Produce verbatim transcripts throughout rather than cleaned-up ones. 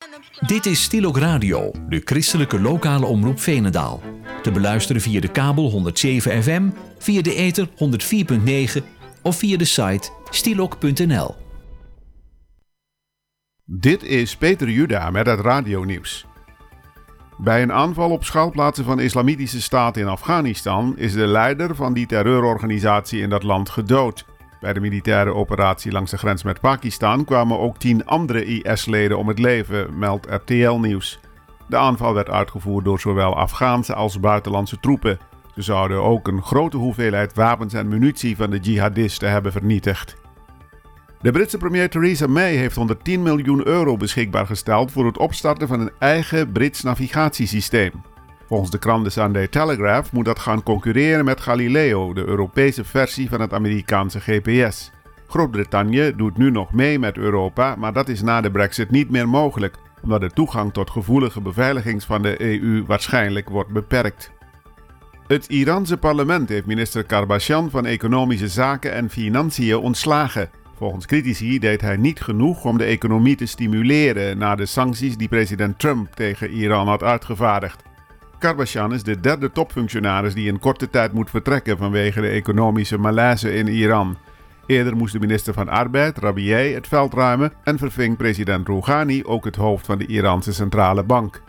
Dit is Stilok Radio, de christelijke lokale omroep Veenendaal. Te beluisteren via de kabel honderd zeven F M, via de ether honderd vier komma negen of via de site stilok punt n l. Dit is Peter Juda met het radionieuws. Bij een aanval op schuilplaatsen van de Islamitische Staat in Afghanistan is de leider van die terreurorganisatie in dat land gedood. Bij de militaire operatie langs de grens met Pakistan kwamen ook tien andere I S-leden om het leven, meldt R T L Nieuws. De aanval werd uitgevoerd door zowel Afghaanse als buitenlandse troepen. Ze zouden ook een grote hoeveelheid wapens en munitie van de jihadisten hebben vernietigd. De Britse premier Theresa May heeft honderdtien miljoen euro beschikbaar gesteld voor het opstarten van een eigen Brits navigatiesysteem. Volgens de krant The Sunday Telegraph moet dat gaan concurreren met Galileo, de Europese versie van het Amerikaanse G P S. Groot-Brittannië doet nu nog mee met Europa, maar dat is na de Brexit niet meer mogelijk, omdat de toegang tot gevoelige beveiligings van de E U waarschijnlijk wordt beperkt. Het Iraanse parlement heeft minister Karbashian van Economische Zaken en Financiën ontslagen. Volgens critici deed hij niet genoeg om de economie te stimuleren na de sancties die president Trump tegen Iran had uitgevaardigd. Karbashian is de derde topfunctionaris die in korte tijd moet vertrekken vanwege de economische malaise in Iran. Eerder moest de minister van Arbeid, Rabiei, het veld ruimen en verving president Rouhani ook het hoofd van de Iraanse centrale bank.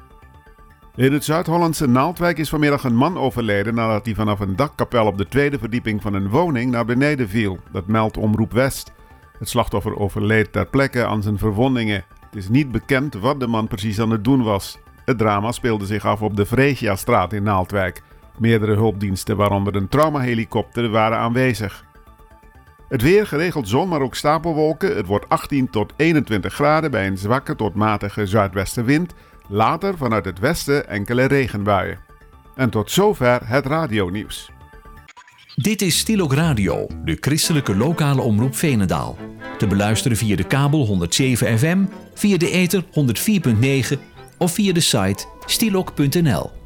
In het Zuid-Hollandse Naaldwijk is vanmiddag een man overleden nadat hij vanaf een dakkapel op de tweede verdieping van een woning naar beneden viel. Dat meldt Omroep West. Het slachtoffer overleed ter plekke aan zijn verwondingen. Het is niet bekend wat de man precies aan het doen was. Het drama speelde zich af op de Vreesiastraat in Naaldwijk. Meerdere hulpdiensten, waaronder een traumahelikopter, waren aanwezig. Het weer, geregeld zon, maar ook stapelwolken. Het wordt achttien tot eenentwintig graden bij een zwakke tot matige zuidwestenwind. Later vanuit het westen enkele regenbuien. En tot zover het radionieuws. Dit is Stilok Radio, de christelijke lokale omroep Veenendaal. Te beluisteren via de kabel honderd zeven F M, via de ether honderd vier komma negen of via de site stilok punt n l.